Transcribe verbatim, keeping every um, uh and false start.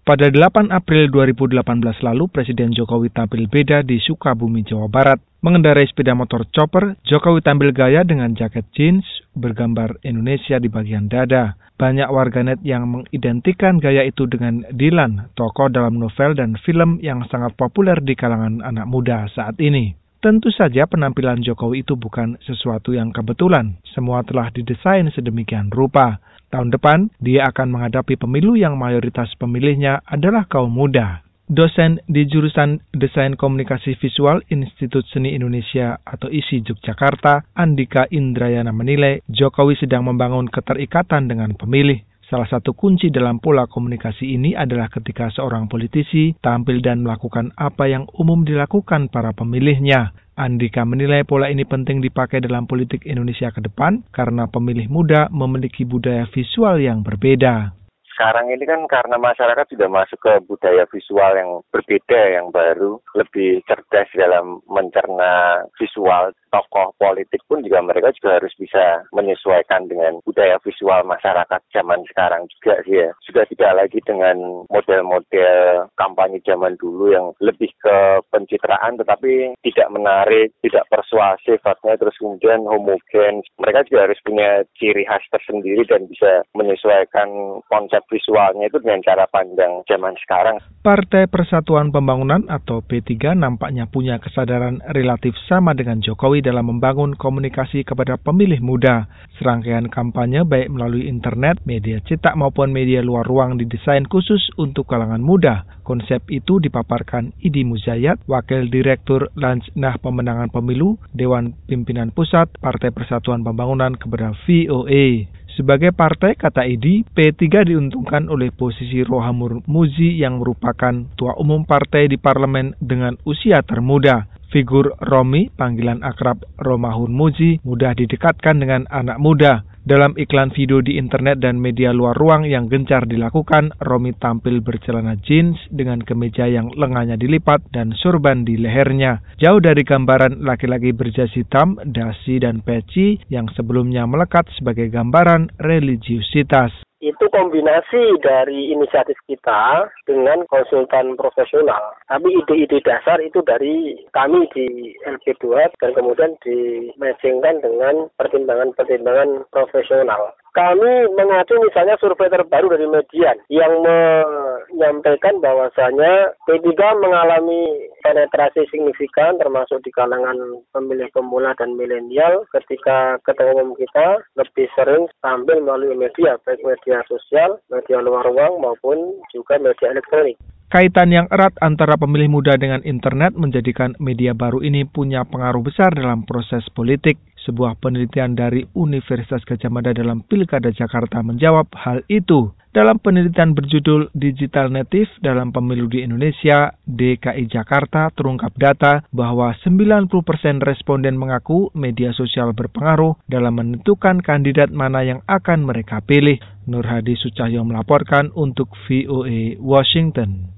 Pada delapan April dua ribu delapan belas lalu, Presiden Jokowi tampil beda di Sukabumi, Jawa Barat. Mengendarai sepeda motor chopper, Jokowi tampil gaya dengan jaket jeans bergambar Indonesia di bagian dada. Banyak warganet yang mengidentikan gaya itu dengan Dylan, tokoh dalam novel dan film yang sangat populer di kalangan anak muda saat ini. Tentu saja penampilan Jokowi itu bukan sesuatu yang kebetulan. Semua telah didesain sedemikian rupa. Tahun depan, dia akan menghadapi pemilu yang mayoritas pemilihnya adalah kaum muda. Dosen di jurusan Desain Komunikasi Visual Institut Seni Indonesia atau I S I Yogyakarta, Andika Indrayana menilai Jokowi sedang membangun keterikatan dengan pemilih. Salah satu kunci dalam pola komunikasi ini adalah ketika seorang politisi tampil dan melakukan apa yang umum dilakukan para pemilihnya. Andika menilai pola ini penting dipakai dalam politik Indonesia ke depan karena pemilih muda memiliki budaya visual yang berbeda. Sekarang ini kan karena masyarakat sudah masuk ke budaya visual yang berbeda, yang baru, lebih cerdas dalam mencerna visual. Tokoh politik pun juga mereka juga harus bisa menyesuaikan dengan budaya visual masyarakat zaman sekarang juga sih ya. Sudah tidak lagi dengan model-model kampanye zaman dulu yang lebih ke pencitraan tetapi tidak menarik, tidak persuasif, artinya terus kemudian homogen. Mereka juga harus punya ciri khas tersendiri dan bisa menyesuaikan konsep visualnya itu dengan cara pandang zaman sekarang. Partai Persatuan Pembangunan atau P tiga nampaknya punya kesadaran relatif sama dengan Jokowi dalam membangun komunikasi kepada pemilih muda. Serangkaian kampanye baik melalui internet, media cetak maupun media luar ruang didesain khusus untuk kalangan muda. Konsep itu dipaparkan Idi Muzayat, Wakil Direktur Lansnah Pemenangan Pemilu, Dewan Pimpinan Pusat Partai Persatuan Pembangunan kepada V O A. Sebagai partai, kata Idi, P tiga diuntungkan oleh posisi Rohamur Muzi yang merupakan Ketua Umum partai di parlemen dengan usia termuda. Figur Romi, panggilan akrab Romahur Muzi, mudah didekatkan dengan anak muda. Dalam iklan video di internet dan media luar ruang yang gencar dilakukan, Romi tampil bercelana jeans dengan kemeja yang lengannya dilipat dan sorban di lehernya. Jauh dari gambaran laki-laki berjas hitam, dasi, dan peci yang sebelumnya melekat sebagai gambaran religiusitas. Itu kombinasi dari inisiatif kita dengan konsultan profesional. Tapi ide-ide dasar itu dari kami di L P dua dan kemudian dimatchingkan dengan pertimbangan-pertimbangan profesional. Kami mengacu misalnya survei terbaru dari Median yang menyampaikan bahwasanya P tiga mengalami penetrasi signifikan termasuk di kalangan pemilih pemula dan milenial ketika ketua umum kita lebih sering tampil melalui media, baik media sosial, media luar ruang maupun juga media elektronik. Kaitan yang erat antara pemilih muda dengan internet menjadikan media baru ini punya pengaruh besar dalam proses politik. Sebuah penelitian dari Universitas Gadjah Mada dalam Pilkada Jakarta menjawab hal itu. Dalam penelitian berjudul Digital Native dalam Pemilu di Indonesia, D K I Jakarta terungkap data bahwa sembilan puluh persen responden mengaku media sosial berpengaruh dalam menentukan kandidat mana yang akan mereka pilih. Nur Hadi Sucahyo melaporkan untuk V O A Washington.